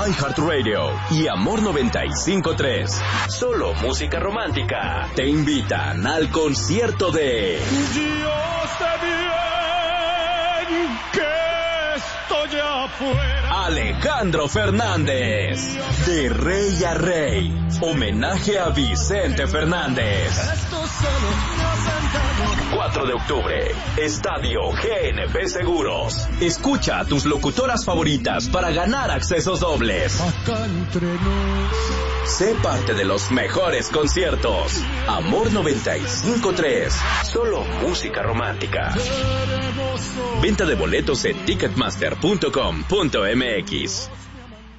iHeartRadio y Amor 95.3. Solo música romántica. Te invitan al concierto de Dios de bien que estoy afuera. Alejandro Fernández. De Rey a Rey. Homenaje a Vicente Fernández. 4 de octubre, Estadio GNP Seguros. Escucha a tus locutoras favoritas para ganar accesos dobles. Acá entre nos. Sé parte de los mejores conciertos. Amor 95.3. Solo música romántica. Venta de boletos en ticketmaster.com.mx.